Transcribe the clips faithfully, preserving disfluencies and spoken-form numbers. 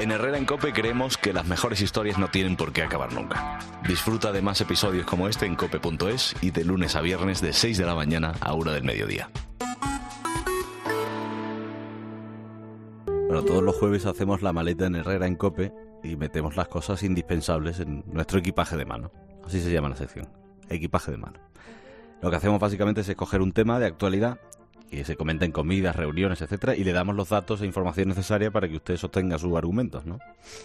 En Herrera en COPE creemos que las mejores historias no tienen por qué acabar nunca. Disfruta de más episodios como este en cope punto es y de lunes a viernes de seis de la mañana a una del mediodía. Bueno, todos los jueves hacemos la maleta en Herrera en COPE y metemos las cosas indispensables en nuestro equipaje de mano. Así se llama la sección, equipaje de mano. Lo que hacemos básicamente es escoger un tema de actualidad que se comenta en comidas, reuniones, etcétera, y le damos los datos e información necesaria para que usted sostenga sus argumentos, ¿no?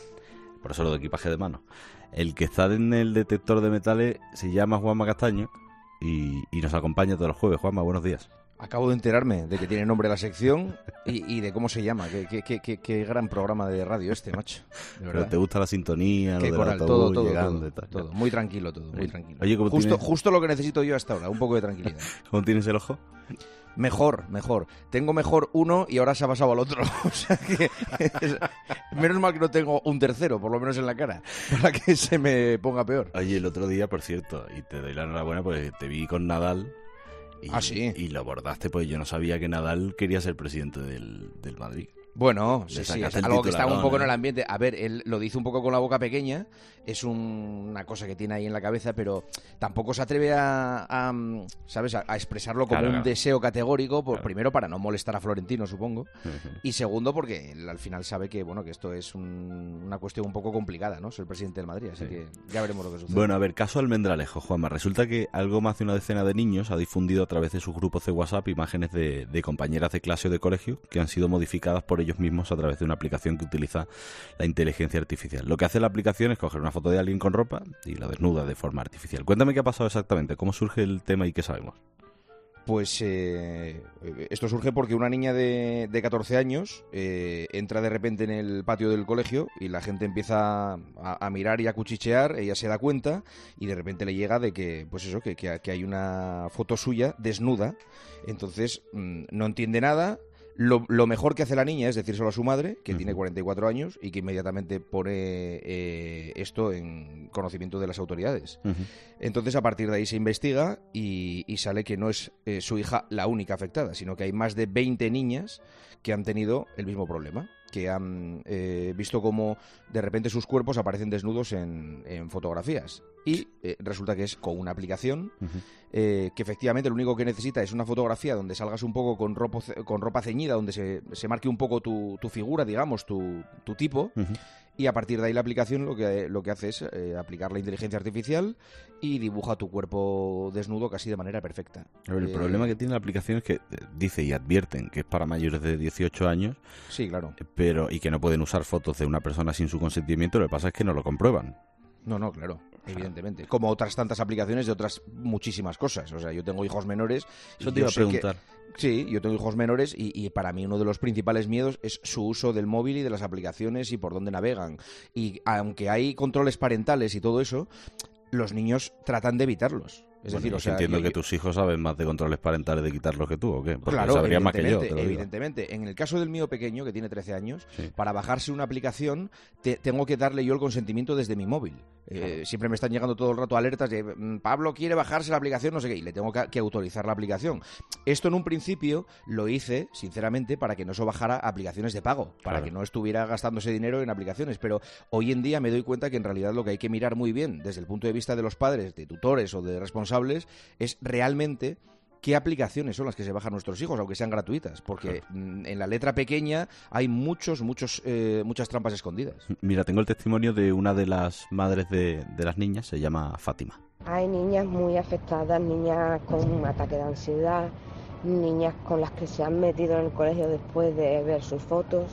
Por eso lo de equipaje de mano. El que está en el detector de metales se llama Juanma Castaño y, y nos acompaña todos los jueves. Juanma, buenos días. Acabo de enterarme de que tiene nombre la sección y, y de cómo se llama. Qué, qué, qué, qué, qué gran programa de radio este, macho. De verdad. Pero te gusta la sintonía, qué lo coral, del todo, autobús todo, llegando todo, y tal. todo. Muy tranquilo todo, muy tranquilo. Oye, ¿cómo justo, tienes... justo lo que necesito yo hasta ahora, un poco de tranquilidad. ¿Cómo tienes el ojo? Mejor, mejor. Tengo mejor uno y ahora se ha pasado al otro. O sea que es, menos mal que no tengo un tercero, por lo menos en la cara, para que se me ponga peor. Oye, el otro día, por cierto, y te doy la enhorabuena porque te vi con Nadal. Y, ah, sí. Y lo abordaste, pues yo no sabía que Nadal quería ser presidente del, del Madrid. Bueno, sí, sí, es algo que está un poco ¿eh? en el ambiente. A ver, él lo dice un poco con la boca pequeña, es un, una cosa que tiene ahí en la cabeza, pero tampoco se atreve a, a ¿sabes?, a, a expresarlo como claro, un claro. deseo categórico, por, claro. Primero para no molestar a Florentino, supongo, Uh-huh. y segundo porque él al final sabe que, bueno, que esto es un, una cuestión un poco complicada, ¿no? Ser el presidente del Madrid, así sí. que ya veremos lo que sucede. Bueno, a ver, caso Almendralejo, Juanma. Resulta que algo más de una decena de niños ha difundido a través de sus grupos de WhatsApp imágenes de, de compañeras de clase o de colegio que han sido modificadas por ellos mismos a través de una aplicación que utiliza la inteligencia artificial. Lo que hace la aplicación es coger una foto de alguien con ropa y la desnuda de forma artificial. Cuéntame qué ha pasado exactamente, cómo surge el tema y qué sabemos. Pues eh, esto surge porque una niña de, de catorce años eh, entra de repente en el patio del colegio y la gente empieza a, a mirar y a cuchichear, ella se da cuenta y de repente le llega de que, pues eso, que, que, que hay una foto suya desnuda, entonces mmm, no entiende nada. Lo, lo mejor que hace la niña es decírselo a su madre, que uh-huh. tiene cuarenta y cuatro años y que inmediatamente pone eh, esto en conocimiento de las autoridades. Uh-huh. Entonces, a partir de ahí se investiga y, y sale que no es eh, su hija la única afectada, sino que hay más de veinte niñas que han tenido el mismo problema, que han eh, visto cómo de repente sus cuerpos aparecen desnudos en, en fotografías. Y eh, resulta que es con una aplicación uh-huh. eh, que efectivamente lo único que necesita es una fotografía donde salgas un poco con ropa, con ropa ceñida, donde se, se marque un poco tu, tu figura, digamos, tu, tu tipo, uh-huh. y a partir de ahí la aplicación lo que, lo que hace es eh, aplicar la inteligencia artificial y dibuja tu cuerpo desnudo casi de manera perfecta. A ver, el eh, problema que tiene la aplicación es que dice y advierten que es para mayores de dieciocho años. Sí, claro. Pero, y que no pueden usar fotos de una persona sin su consentimiento, lo que pasa es que no lo comprueban. No, no, claro, evidentemente. Como otras tantas aplicaciones de otras muchísimas cosas. O sea, yo tengo hijos menores. Eso te iba a preguntar. Que, sí, yo tengo hijos menores y, y para mí uno de los principales miedos es su uso del móvil y de las aplicaciones y por dónde navegan. Y aunque hay controles parentales y todo eso, los niños tratan de evitarlos. Es bueno, decir, o sea, entiendo yo, que yo... tus hijos saben más de controles parentales de quitarlos que tú, ¿o qué? Porque claro, sabrían más que yo, te lo digo. Evidentemente. En el caso del mío pequeño, que tiene trece años, sí. para bajarse una aplicación te, tengo que darle yo el consentimiento desde mi móvil. Eh, siempre me están llegando todo el rato alertas de Pablo quiere bajarse la aplicación, no sé qué, y le tengo que, que autorizar la aplicación. Esto en un principio lo hice, sinceramente, para que no se bajara aplicaciones de pago, para claro. que no estuviera gastándose dinero en aplicaciones, pero hoy en día me doy cuenta que en realidad lo que hay que mirar muy bien desde el punto de vista de los padres, de tutores o de responsables, es realmente qué aplicaciones son las que se bajan nuestros hijos, aunque sean gratuitas, porque claro. en la letra pequeña hay muchos, muchos, eh, muchas trampas escondidas. Mira, tengo el testimonio de una de las madres de, de las niñas, se llama Fátima. Hay niñas muy afectadas, niñas con un ataque de ansiedad, niñas con las que se han metido en el colegio después de ver sus fotos.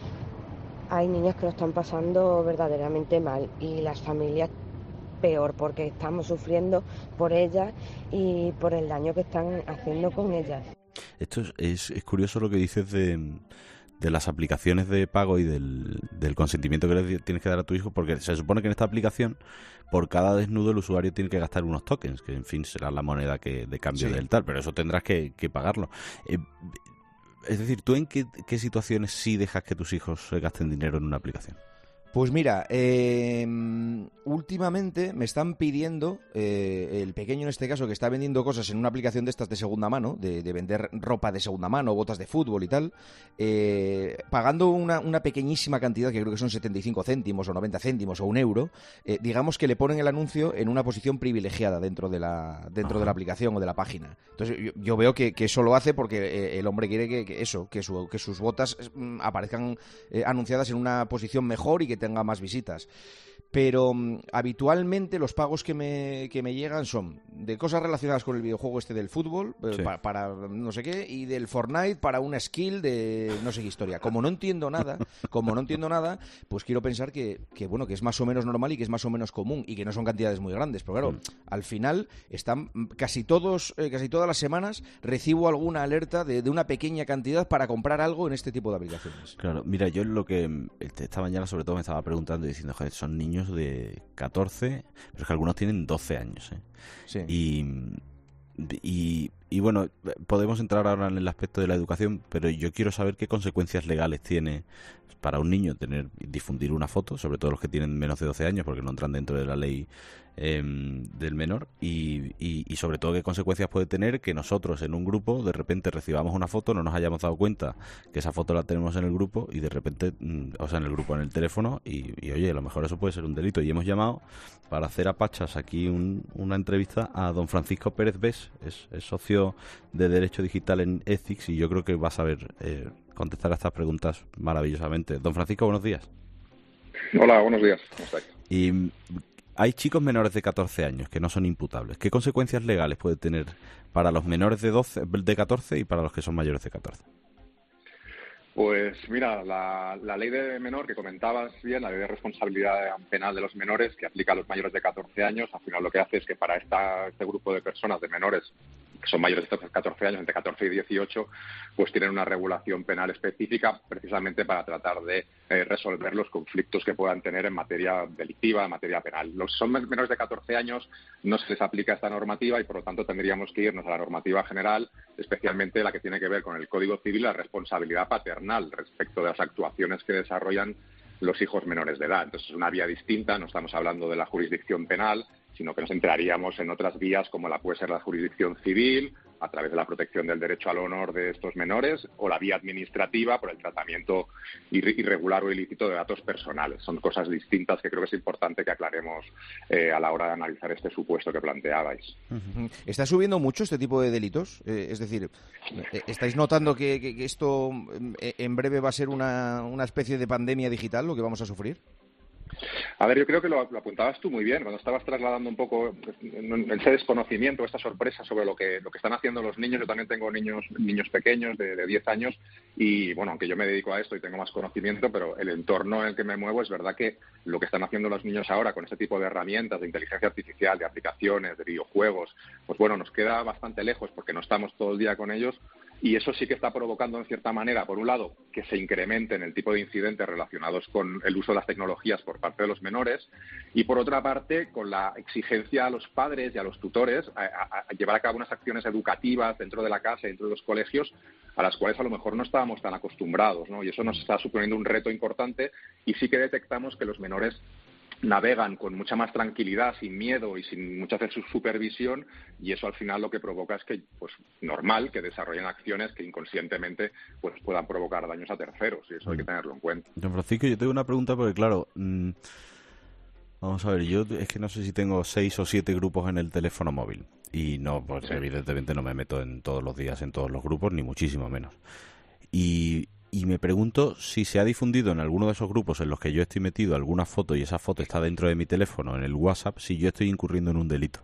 Hay niñas que lo están pasando verdaderamente mal y las familias peor, porque estamos sufriendo por ellas y por el daño que están haciendo con ellas. Esto es, es, es curioso lo que dices de, de las aplicaciones de pago y del, del consentimiento que le tienes que dar a tu hijo, porque se supone que en esta aplicación por cada desnudo el usuario tiene que gastar unos tokens, que en fin será la moneda que de cambio sí. del tal, pero eso tendrás que, que pagarlo. Eh, es decir, ¿tú en qué, qué situaciones sí dejas que tus hijos se gasten dinero en una aplicación? Pues mira, eh, últimamente me están pidiendo, eh, el pequeño en este caso, que está vendiendo cosas en una aplicación de estas de segunda mano, de, de vender ropa de segunda mano, botas de fútbol y tal, eh, pagando una, una pequeñísima cantidad, que creo que son setenta y cinco céntimos o noventa céntimos o un euro, eh, digamos que le ponen el anuncio en una posición privilegiada dentro de la, dentro de la aplicación o de la página. Entonces yo, yo veo que, que eso lo hace porque eh, el hombre quiere que, que eso, que, su, que sus botas mm, aparezcan eh, anunciadas en una posición mejor y que tenga más visitas. Pero um, habitualmente los pagos que me, que me llegan son de cosas relacionadas con el videojuego este del fútbol, sí. para, para no sé qué, y del Fortnite para una skill de no sé qué historia. Como no entiendo nada, como no entiendo nada, pues quiero pensar que, que bueno, que es más o menos normal y que es más o menos común y que no son cantidades muy grandes. Pero claro, sí. al final están casi todos, eh, casi todas las semanas recibo alguna alerta de, de una pequeña cantidad para comprar algo en este tipo de aplicaciones. Claro, mira, yo lo que esta mañana sobre todo me estaba preguntando y diciendo, joder, son niños de catorce, pero es que algunos tienen doce años, ¿eh? Sí. Y, y, y bueno, podemos entrar ahora en el aspecto de la educación, pero yo quiero saber qué consecuencias legales tiene para un niño tener difundir una foto, sobre todo los que tienen menos de doce años, porque no entran dentro de la ley eh, del menor, y, y, y sobre todo qué consecuencias puede tener que nosotros en un grupo de repente recibamos una foto, no nos hayamos dado cuenta que esa foto la tenemos en el grupo y de repente, o sea, en el grupo, en el teléfono, y, y oye, a lo mejor eso puede ser un delito. Y hemos llamado para hacer a pachas aquí un, una entrevista a don Francisco Pérez Bes, es, es socio de Derecho Digital en Ethics, y yo creo que va a saber eh, contestar a estas preguntas maravillosamente. Don Francisco, buenos días. Hola, buenos días. ¿Cómo estáis? Y hay chicos menores de catorce años que no son imputables. ¿Qué consecuencias legales puede tener para los menores de doce, de catorce y para los que son mayores de catorce? Pues mira, la, la ley de menor que comentabas bien, la ley de responsabilidad penal de los menores que aplica a los mayores de catorce años, al final lo que hace es que para esta, este grupo de personas, de menores, que son mayores de catorce años, entre catorce y dieciocho, pues tienen una regulación penal específica precisamente para tratar de eh, resolver los conflictos que puedan tener en materia delictiva, en materia penal. Los son menores de catorce años no se les aplica esta normativa y por lo tanto tendríamos que irnos a la normativa general, especialmente la que tiene que ver con el Código Civil, la responsabilidad paternal respecto de las actuaciones que desarrollan los hijos menores de edad. Entonces es una vía distinta, no estamos hablando de la jurisdicción penal, sino que nos entraríamos en otras vías como la puede ser la jurisdicción civil, a través de la protección del derecho al honor de estos menores, o la vía administrativa por el tratamiento irregular o ilícito de datos personales. Son cosas distintas que creo que es importante que aclaremos eh, a la hora de analizar este supuesto que planteabais. ¿Está subiendo mucho este tipo de delitos? Eh, es decir, ¿estáis notando que, que, que esto en breve va a ser una, una especie de pandemia digital, lo que vamos a sufrir? A ver, yo creo que lo, lo apuntabas tú muy bien cuando estabas trasladando un poco ese desconocimiento, esta sorpresa sobre lo que lo que están haciendo los niños. Yo también tengo niños niños pequeños de, de diez años y, bueno, aunque yo me dedico a esto y tengo más conocimiento, pero el entorno en el que me muevo es verdad que lo que están haciendo los niños ahora con este tipo de herramientas de inteligencia artificial, de aplicaciones, de videojuegos, pues bueno, nos queda bastante lejos porque no estamos todo el día con ellos. Y eso sí que está provocando, en cierta manera, por un lado, que se incrementen el tipo de incidentes relacionados con el uso de las tecnologías por parte de los menores y, por otra parte, con la exigencia a los padres y a los tutores a, a, a llevar a cabo unas acciones educativas dentro de la casa, dentro de los colegios, a las cuales a lo mejor no estábamos tan acostumbrados, ¿no? Y eso nos está suponiendo un reto importante y sí que detectamos que los menores navegan con mucha más tranquilidad, sin miedo y sin mucha supervisión, y eso al final lo que provoca es que, pues normal, que desarrollen acciones que inconscientemente pues puedan provocar daños a terceros, y eso hay que tenerlo en cuenta. Don Francisco, yo tengo una pregunta porque, claro, mmm, vamos a ver, yo es que no sé si tengo seis o siete grupos en el teléfono móvil, y no, pues sí. Evidentemente no me meto en todos los días en todos los grupos, ni muchísimo menos. Y... Y me pregunto si se ha difundido en alguno de esos grupos en los que yo estoy metido alguna foto y esa foto está dentro de mi teléfono, en el WhatsApp, si yo estoy incurriendo en un delito.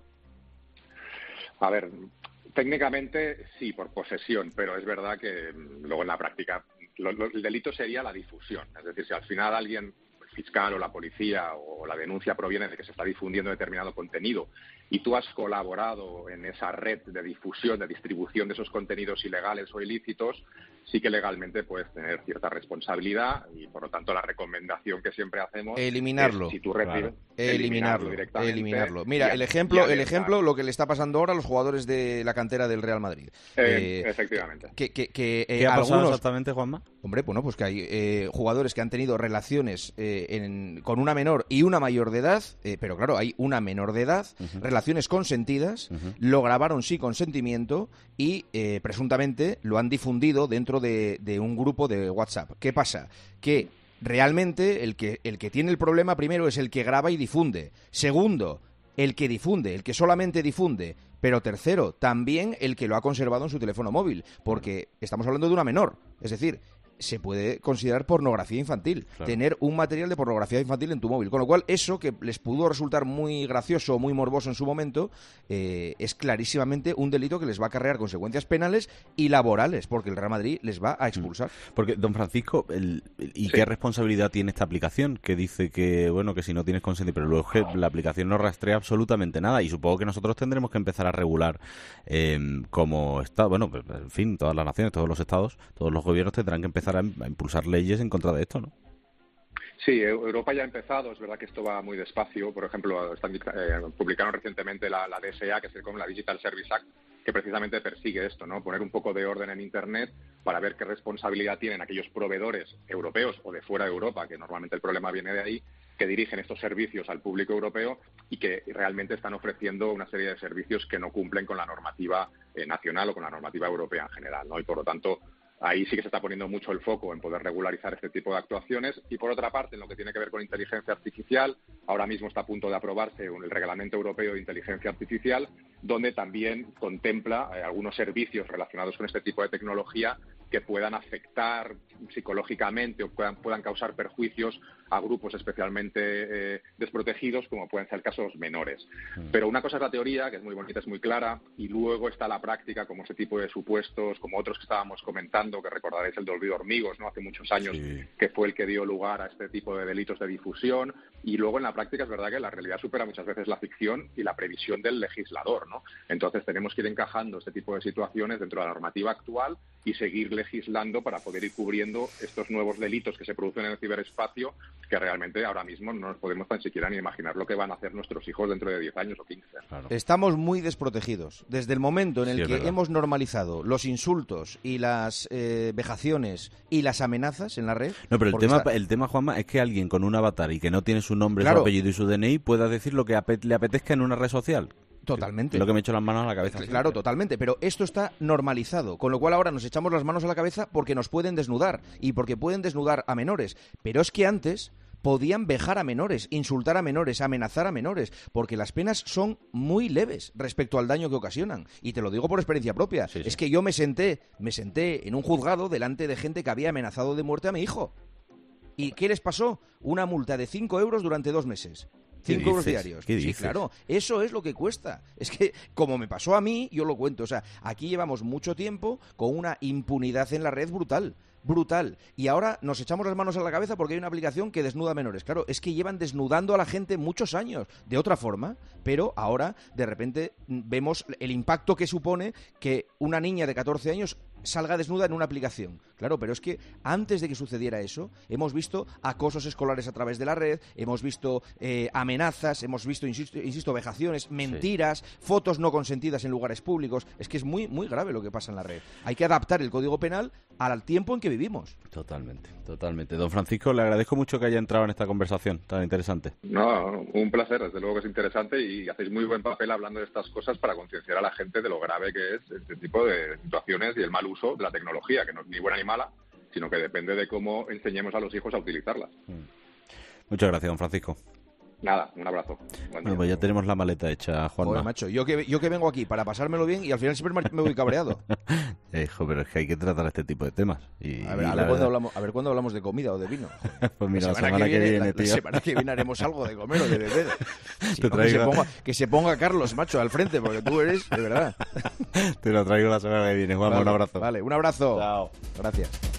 A ver, técnicamente sí, por posesión, pero es verdad que luego en la práctica lo, lo, el delito sería la difusión. Es decir, si al final alguien, el fiscal o la policía o la denuncia proviene de que se está difundiendo determinado contenido y tú has colaborado en esa red de difusión, de distribución de esos contenidos ilegales o ilícitos, sí que legalmente puedes tener cierta responsabilidad y, por lo tanto, la recomendación que siempre hacemos eliminarlo. es, si tú recibes, claro. eliminarlo, eliminarlo directamente. Eliminarlo. Mira, y, el ejemplo, el ejemplo, lo que le está pasando ahora a los jugadores de la cantera del Real Madrid. Eh, eh, efectivamente. Que, que, que, eh, ¿Qué ha pasado algunos, exactamente, Juanma? Hombre, bueno, pues que hay eh, jugadores que han tenido relaciones eh, en, con una menor y una mayor de edad, eh, pero claro, hay una menor de edad, uh-huh. relaciones consentidas, uh-huh. lo grabaron sin consentimiento y eh, presuntamente lo han difundido dentro de, de un grupo de WhatsApp. ¿Qué pasa? Que realmente el que, el que tiene el problema primero es el que graba y difunde. Segundo, el que difunde, el que solamente difunde. Pero tercero, también el que lo ha conservado en su teléfono móvil, porque estamos hablando de una menor. Es decir, se puede considerar pornografía infantil, claro. tener un material de pornografía infantil en tu móvil. Con lo cual, eso que les pudo resultar muy gracioso o muy morboso en su momento, eh, es clarísimamente un delito que les va a acarrear consecuencias penales y laborales, porque el Real Madrid les va a expulsar. Porque, don Francisco, el, ¿y sí. qué responsabilidad tiene esta aplicación? Que dice que, bueno, que si no tienes consentimiento, pero luego es que la aplicación no rastrea absolutamente nada, y supongo que nosotros tendremos que empezar a regular eh, como Estado, bueno, en fin, todas las naciones, todos los estados, todos los gobiernos tendrán que empezar a impulsar leyes en contra de esto, ¿no? Sí, Europa ya ha empezado, es verdad que esto va muy despacio. Por ejemplo, están, eh, publicaron recientemente la, la D S A, que es el, como la Digital Service Act, que precisamente persigue esto, ¿no? Poner un poco de orden en Internet para ver qué responsabilidad tienen aquellos proveedores europeos o de fuera de Europa, que normalmente el problema viene de ahí, que dirigen estos servicios al público europeo y que realmente están ofreciendo una serie de servicios que no cumplen con la normativa eh, nacional o con la normativa europea en general, ¿no? Y por lo tanto, ahí sí que se está poniendo mucho el foco en poder regularizar este tipo de actuaciones. Y por otra parte, en lo que tiene que ver con inteligencia artificial, ahora mismo está a punto de aprobarse el Reglamento Europeo de Inteligencia Artificial, donde también contempla eh, algunos servicios relacionados con este tipo de tecnología que puedan afectar psicológicamente o puedan, puedan causar perjuicios a grupos especialmente eh, desprotegidos, como pueden ser casos menores. Mm. Pero una cosa es la teoría, que es muy bonita, es muy clara, y luego está la práctica, como ese tipo de supuestos, como otros que estábamos comentando, que recordaréis el de Olvido Hormigos, ¿no? Hace muchos años, sí. que fue el que dio lugar a este tipo de delitos de difusión, y luego en la práctica es verdad que la realidad supera muchas veces la ficción y la previsión del legislador, ¿no? Entonces tenemos que ir encajando este tipo de situaciones dentro de la normativa actual y seguir legislando para poder ir cubriendo estos nuevos delitos que se producen en el ciberespacio, que realmente ahora mismo no nos podemos tan siquiera ni imaginar lo que van a hacer nuestros hijos dentro de diez años o quince. Claro. Estamos muy desprotegidos. Desde el momento en el sí, que hemos normalizado los insultos y las eh, vejaciones y las amenazas en la red... No, pero el tema, está... el tema, Juanma, es que alguien con un avatar y que no tiene su nombre, claro. su apellido y su D N I pueda decir lo que apet- le apetezca en una red social. Totalmente. Lo que me echo las manos a la cabeza. Claro, siempre. Totalmente. Pero esto está normalizado, con lo cual ahora nos echamos las manos a la cabeza porque nos pueden desnudar y porque pueden desnudar a menores. Pero es que antes podían vejar a menores, insultar a menores, amenazar a menores, porque las penas son muy leves respecto al daño que ocasionan. Y te lo digo por experiencia propia. Sí, sí. Es que yo me senté, me senté en un juzgado delante de gente que había amenazado de muerte a mi hijo. ¿Y qué les pasó? Una multa de cinco euros durante dos meses. Cinco euros diarios. Sí, claro. Eso es lo que cuesta. Es que, como me pasó a mí, yo lo cuento. O sea, aquí llevamos mucho tiempo con una impunidad en la red brutal. Brutal. Y ahora nos echamos las manos a la cabeza porque hay una aplicación que desnuda a menores. Claro, es que llevan desnudando a la gente muchos años, de otra forma, pero ahora, de repente, vemos el impacto que supone que una niña de catorce años salga desnuda en una aplicación. Claro, pero es que antes de que sucediera eso, hemos visto acosos escolares a través de la red, hemos visto eh, amenazas, hemos visto, insisto, insisto vejaciones, mentiras, sí. fotos no consentidas en lugares públicos. Es que es muy, muy grave lo que pasa en la red. Hay que adaptar el Código Penal al tiempo en que vivimos. Totalmente, totalmente. Don Francisco, le agradezco mucho que haya entrado en esta conversación tan interesante. No, un placer, desde luego que es interesante y hacéis muy buen papel hablando de estas cosas para concienciar a la gente de lo grave que es este tipo de situaciones y el mal uso de la tecnología, que no es ni buena ni mala, sino que depende de cómo enseñemos a los hijos a utilizarla. Muchas gracias, don Francisco. Nada, un abrazo. Bueno, pues ya tenemos la maleta hecha, Juanma. Joder, macho, yo que, yo que vengo aquí para pasármelo bien y al final siempre me voy cabreado. Hijo, pero es que hay que tratar este tipo de temas. Y, a, ver, y a, ver cuándo hablamos, a ver cuándo hablamos de comida o de vino. Pues mira, la semana, la semana que, que viene, viene la, la semana que viene haremos algo de comer o de beber. Si no, que, se ponga, que se ponga Carlos, macho, al frente, porque tú eres, de verdad. Te lo traigo la semana que viene, Juanma, vale, un abrazo. Vale, un abrazo. Chao. Gracias.